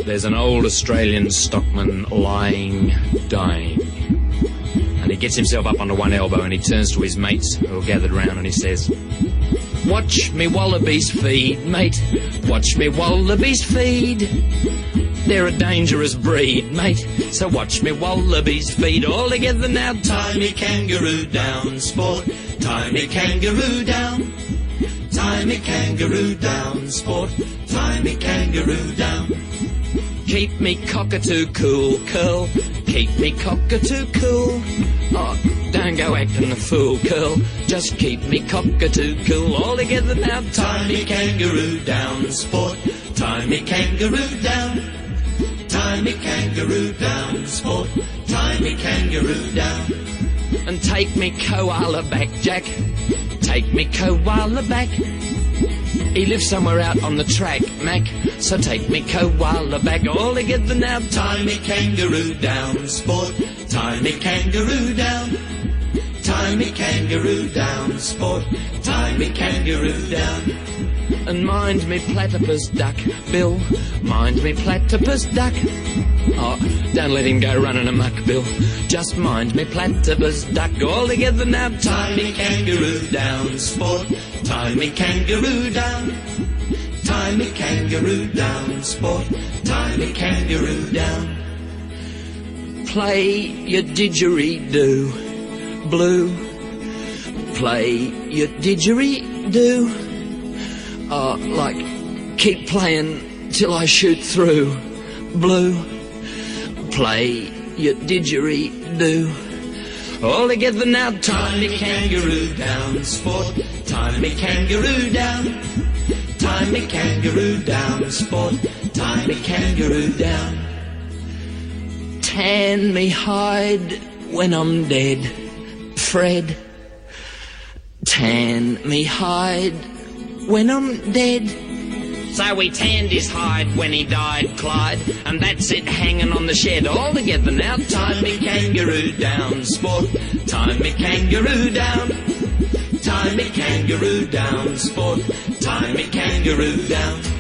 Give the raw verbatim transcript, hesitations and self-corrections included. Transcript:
there's an old Australian stockman lying, dying. And he gets himself up onto one elbow and he turns to his mates who are gathered round and he says, "Watch me wallabies feed, mate. Watch me wallabies feed. They're a dangerous breed, mate. So watch me wallabies feed. All together now, tie me kangaroo down, sport. Tie me kangaroo down. Tie me kangaroo down, sport. Tie me kangaroo down. Keep me cockatoo cool, curl. Keep me cockatoo cool. Oh, don't go acting a fool, curl. Just keep me cockatoo cool. All together now, tie me kangaroo down, sport. Tie me kangaroo down. Tie me kangaroo down, sport. Tie me kangaroo down. And take me koala back, Jack. Take me koala back. He lives somewhere out on the track, Mac. So take me koala back. All together now, tie me kangaroo down, sport. Tie me kangaroo down. Tie me kangaroo down, sport. Tie me kangaroo down. And mind me platypus duck, Bill. Mind me platypus duck. Oh, don't let him go running amok, Bill. Just mind me platypus duck. All together now, tie me kangaroo down, sport. Tie me kangaroo down. Tie me kangaroo down, sport. Tie me kangaroo down. Play your didgeridoo, blue. Play your didgeridoo. Oh, like, keep playing till I shoot through, blue. Play your didgeridoo. All together now, tie me kangaroo down, sport. Tie me kangaroo down. Tie me kangaroo down, sport. Tie me kangaroo down. Tan me hide when I'm dead, Fred. Tan me hide when I'm dead. So we tanned his hide when he died, Clyde, and that's it hanging on the shed. All together now, tie me kangaroo down, sport. Tie me kangaroo down. Tie me kangaroo down, sport. Tie me kangaroo down.